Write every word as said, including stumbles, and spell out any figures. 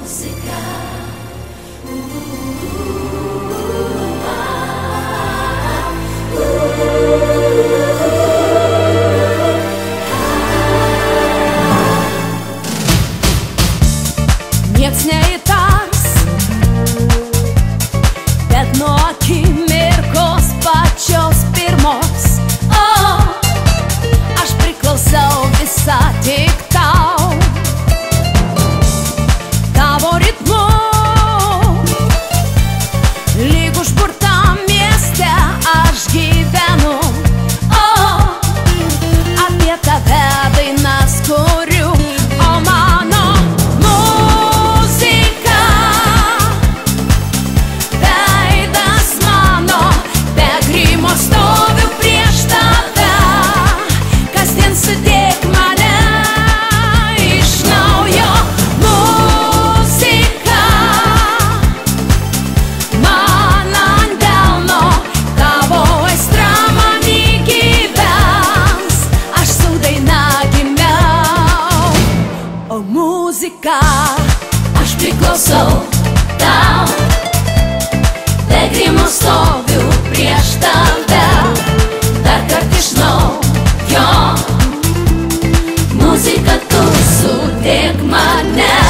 Nieks neįtars, bet nuo akimirkos pačios pirmos, o aš priklausau visą tik tau. Tavo ritmu lyg užburtam mieste aš gyvenu, o apie tave dainas kuriu, o mano muzika, veidas mano, be grimo stoviu prieš tave, kasdien sudėk mane iš naujo. Muzika man ant delno, tavo aistra man įgyvens, aš su daina gimiau. O muzika, aš priklausau tau, be grimo stoviu prieš tave, dar kart iš naujo. Muzika, tu sudėk mane.